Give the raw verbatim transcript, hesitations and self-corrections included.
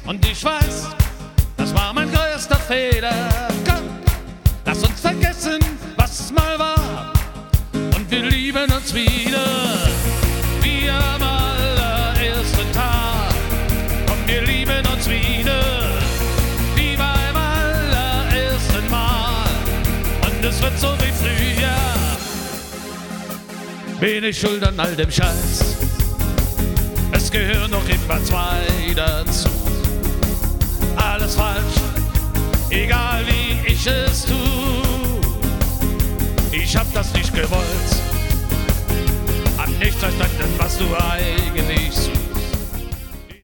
Und ich weiß, das war mein größter Fehler. Komm, lass uns vergessen, was mal war. Und wir lieben uns wieder, wie am allerersten Tag. Und wir lieben uns wieder, wie beim allerersten Mal. Und es wird so wie früher. Bin ich schuld an all dem Scheiß? Es gehören noch immer zwei dazu. Alles falsch, egal wie ich es tu. Ich hab das nicht gewollt, hab nicht verstanden, was du eigentlich suchst.